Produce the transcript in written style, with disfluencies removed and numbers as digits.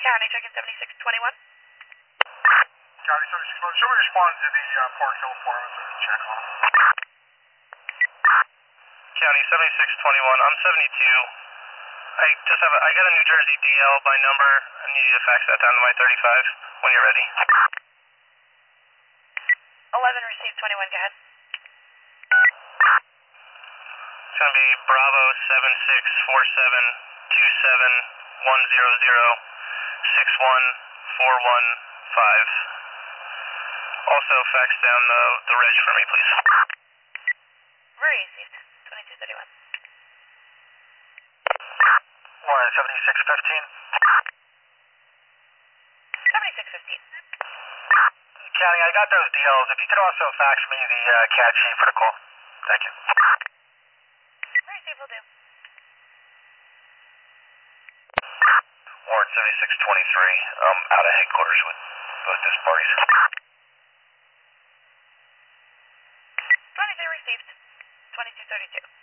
County, checking 7621. County 7621. Should we respond to the Park Hill form as a check on? County 7621. I'm 72. I got a New Jersey DL by number. I need you to fax that down to my 35 when you're ready. 11 received 21, go ahead. It's going to be Bravo 76472710061415. Also fax down the reg for me, please. Received 2231. Warren 7615. 7615. County, I got those DLs. If you could also fax me the CAD sheet for the call. Thank you. Received, will do. Warren 7623. I'm out of headquarters with both those parties. 23 received 2232.